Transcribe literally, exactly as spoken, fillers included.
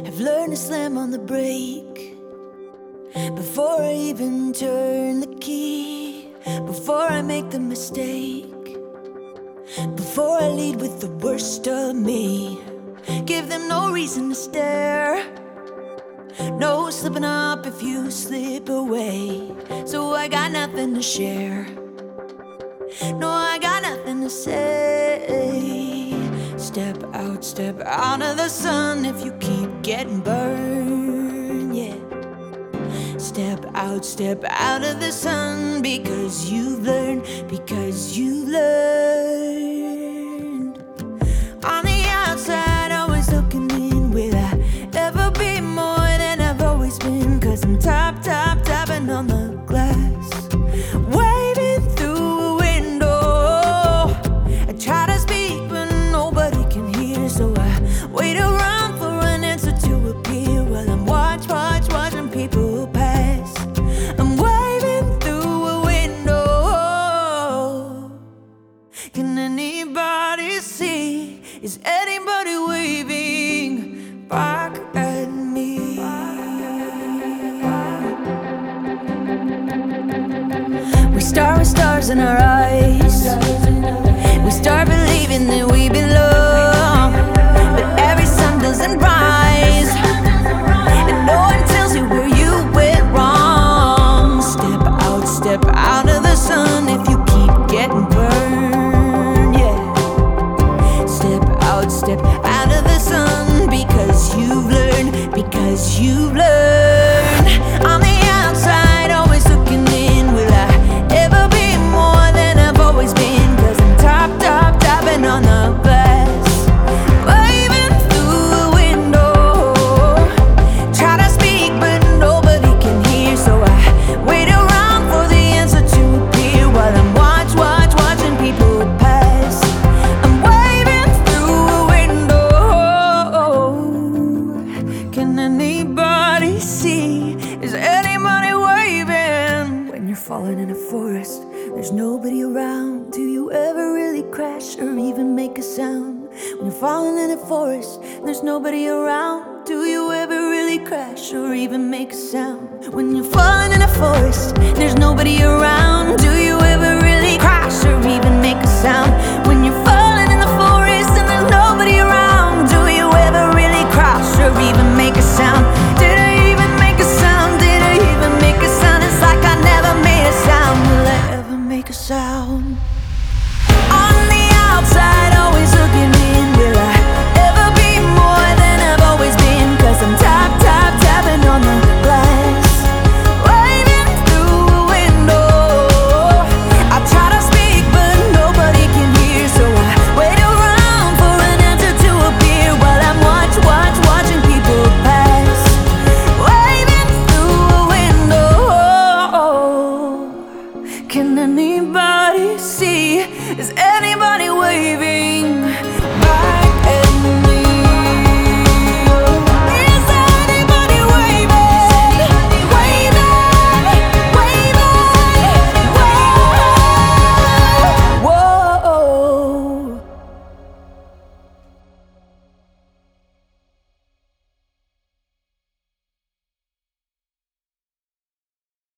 I've learned to slam on the brake before I even turn the key, before I make the mistake, before I lead with the worst of me. Give them no reason to stare, no slipping up if you slip away. So I got nothing to share, no, I got nothing to say. Step out, step out of the sun if you keep getting burned, yeah. Step out, step out of the sun because you've learned, because you learned. On the outside, always looking in. Will I ever be more than I've always been? Cause I'm top, top, tapping on the glass, waving through a window. I try to speak but nobody can hear, so I wait around for an answer to appear while I'm watch, watch, watching people pass. I'm waving through a window. Can anybody see? Is anybody waving back at me? We start with stars in our eyes, we start believing that we belong, but every sun doesn't rise, and no one tells you where you went wrong. Step out, step out of the sun if you keep getting burned, yeah. Step out, step out of the sun because you've learned, because you've learned. On the outside, always looking in. Will I ever be more than I've always been? Cause I'm top, top, tapping on the glass, waving through a window. Try to speak but nobody can hear, so I wait around for the answer to appear while I'm watch, watch, watching people pass. I'm waving through a window. Can anybody see? Is anybody waving? When you're falling in a forest, there's nobody around. Do you ever really crash or even make a sound? When you're falling in a forest, there's nobody around. Do you ever really crash or even make a sound? When you're falling in a forest, there's nobody around. Do you ever really crash or even make a sound? When you're falling in the forest and there's nobody around, do you ever really crash or even make a sound? Did I even make a sound? Did I even make a sound? It's like I never made a sound. Will I ever make a sound? On the outside, always looking in. Will I ever be more than I've always been? Cause I'm tap, tap, tapping on the glass, waving through a window. I try to speak but nobody can hear, so I wait around for an answer to appear while I'm watch, watch, watching people pass, waving through a window. Can anybody see? Is anybody waving?